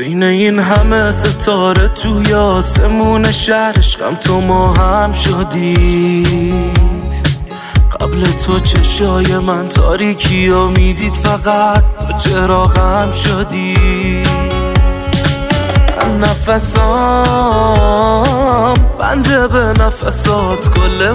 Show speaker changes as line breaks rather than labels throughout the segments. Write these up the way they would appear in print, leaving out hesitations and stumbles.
بین این همه ستاره توی آسمون شهر عشقم تو ما هم شدی. قبل تو چشای من تاریکی ها میدید، فقط تو چراغم شدی. نفسام بنده به نفسات کل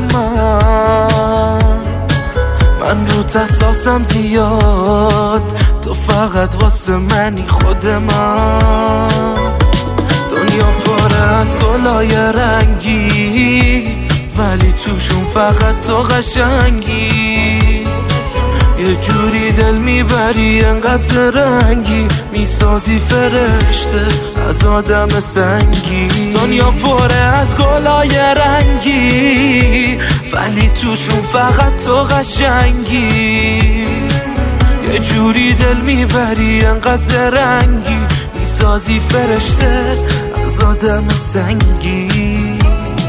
من رو تساسم زیاد، تو فقط واسه منی خود من. دنیا پر از گلای رنگی، ولی توشون فقط تو قشنگی. یه جوری دل میبری انقدر رنگی، میسازی فرشته از آدم سنگی. دنیا پر از گلای رنگی، ولی توشون فقط تو قشنگی. یه جوری دل میبری انقدر رنگی، میسازی فرشته از آدم سنگی.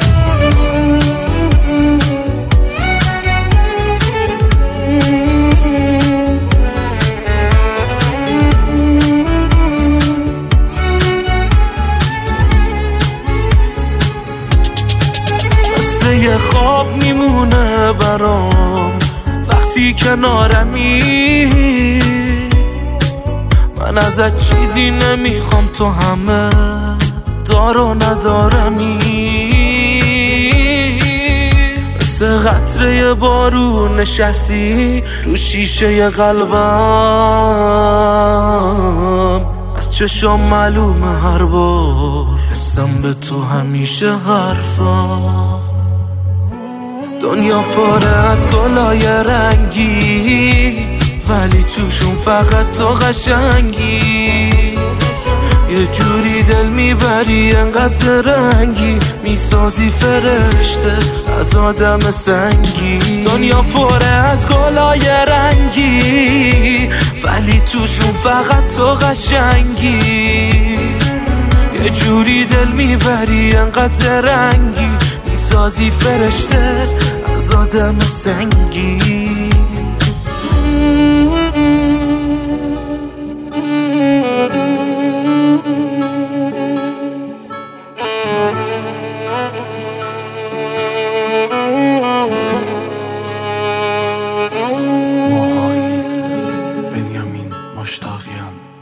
یه خواب میمونه برام وقتی کنارمی. من ازت چیزی نمیخوام، تو همه دار و ندارمی. مثل قطره بارون نشستی رو شیشه قلبم. از چشام معلومه هر بار حسم به تو همیشه حرفم. دنیا پر از گلای رنگی، ولی توشون فقط تو قشنگی. یه جوری دل میبری انقدر رنگی، میسازی فرشته از آدم سنگی. دنیا پر از گلای رنگی، ولی توشون فقط تو قشنگی. یه جوری دل میبری انقدر رنگی، میسازی فرشته از آدم سنگی.
ماهایی بنیامین مشتاقیان.